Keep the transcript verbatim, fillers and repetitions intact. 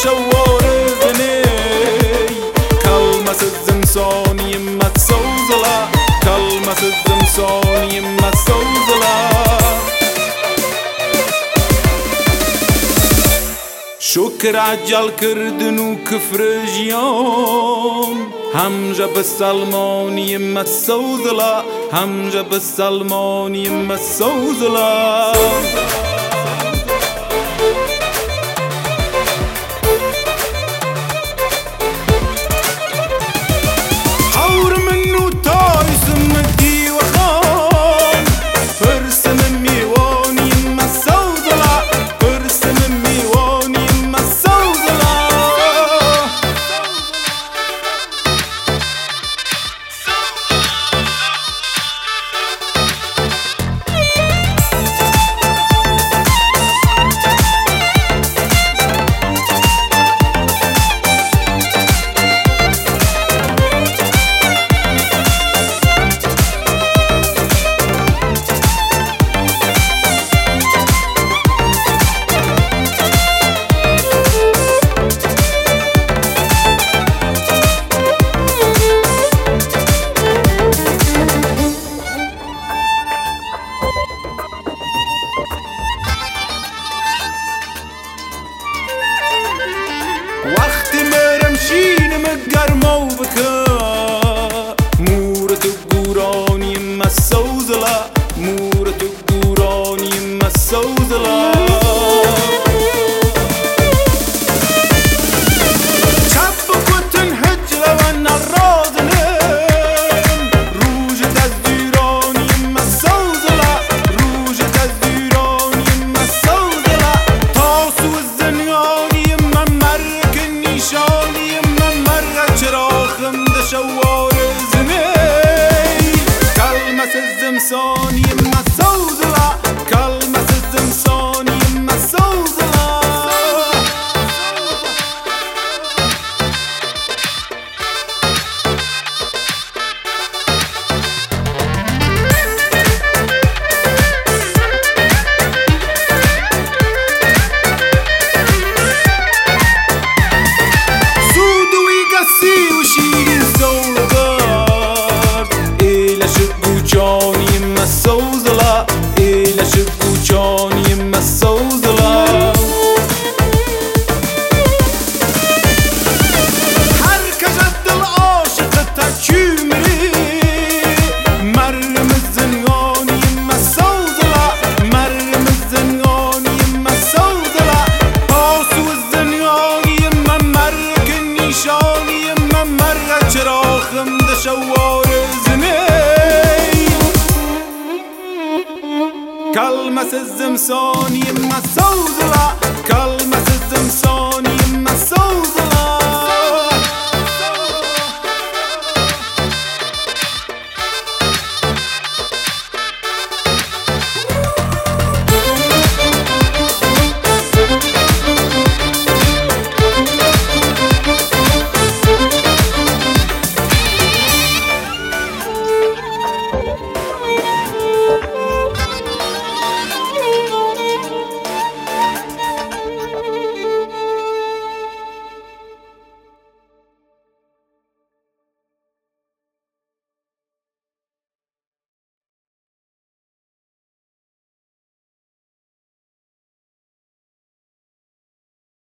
شوار زني كلمة الزمسون يمت سوزلا كلمة الزمسون يمت سوزلا شكر عجل كردن وكفر جيون همجا بالسلمان يمت سوزلا همجا بالسلمان يمت سوزلا وقتی مرمشین مگرمو بکا مورت گورانی مسوزلا مورت گورانی مسوزلا شب کتن هجر و نرازنه روج تزدیرانی مسوزلا روج تزدیرانی مسوزلا تاسو الزنیانی شاني من مرة شراخم ده شوار زني كلمة الزمسون يما سوزلا كلمة الزمسون يما سوزلا جانی مسوزلا ایل شبو جانی مسوزلا هر کجا دل عاشق تا چیمری مرم زنگانی مسوزلا مرم زنگانی مسوزلا پاسو زنگانی من مرک نیشانی من مرک چراخم ده شوار زنی كلمة الزمسون يما سوزلا